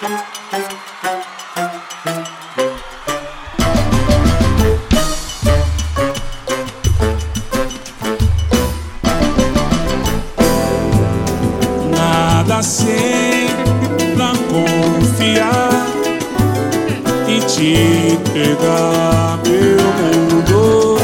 Nada sei pra confiar e te entregar meu mundo.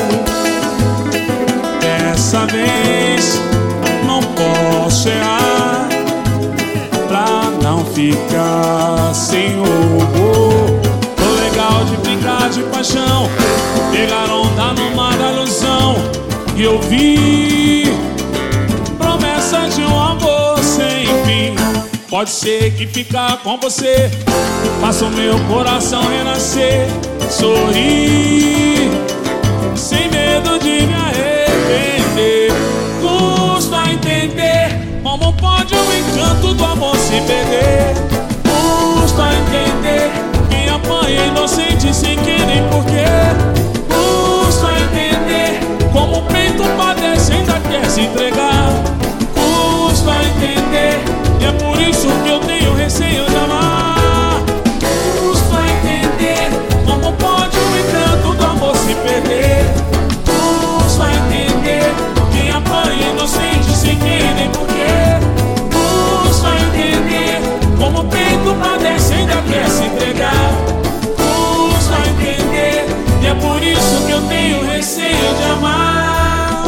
Dessa vez não posso errar pra não ficar sem rumo. Tô legal de brincar de paixão, pegar onda no mar da ilusão e ouvir promessa de um amor sem fim. Pode ser que ficar com você faça o meu coração renascer, sorrir sem medo de me arrepender. Custa entender como pode o encanto do amor se perder. Custa entender quem apanha inocente sem querer porquê. Custa entender como o peito padece e ainda quer se entregar. Custa entender e é por isso que eu tenho receio de amar. Custa entender como pode o encanto do amor se perder. Custa entender quem apanha inocente sem querer nem porquê. Custa entender como o peito padece e ainda quer se entregar. Custa entender e é por isso que eu tenho receio de amar.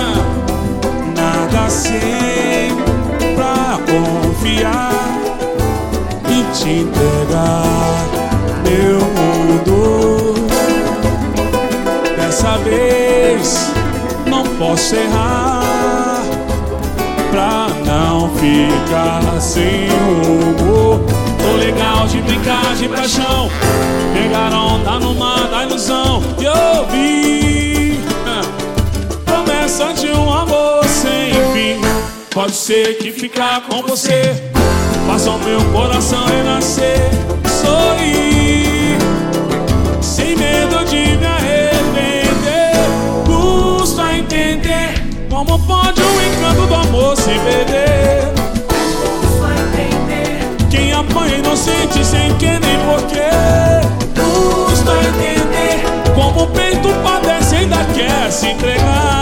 Nada sei pra confiar e te entregar meu mundo. Dessa vez não posso errar pra não ficar sem rumo. Tô legal de brincar de paixão, pegar onda no mar da ilusão e ouvir promessa de um amor sem fim. Pode ser que ficar com você faça o meu coração renascer, sorrir sem medo de me arrepender. Custa entender como pode o encanto do amor se perder. Custa entender quem apanha inocente sem querer nem porquê. Custa entender como o peito padece e ainda quer se entregar.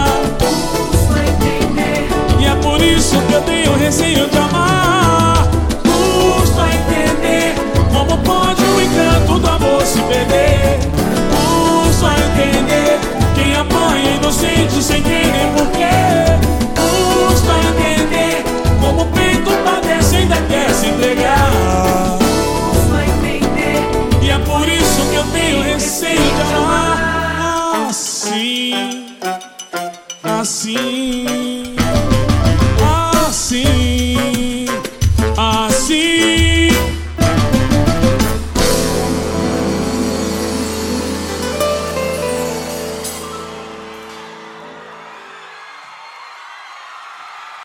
E é por isso que eu tenho receio de amar. Custa entender como pode o encanto do amor se perder. Custa entender quem apanha inocente sem querer porquê. Custa entender como o peito padece e ainda quer se entregar. Custa entender e é por isso que eu tenho receio de amar. Assim, assim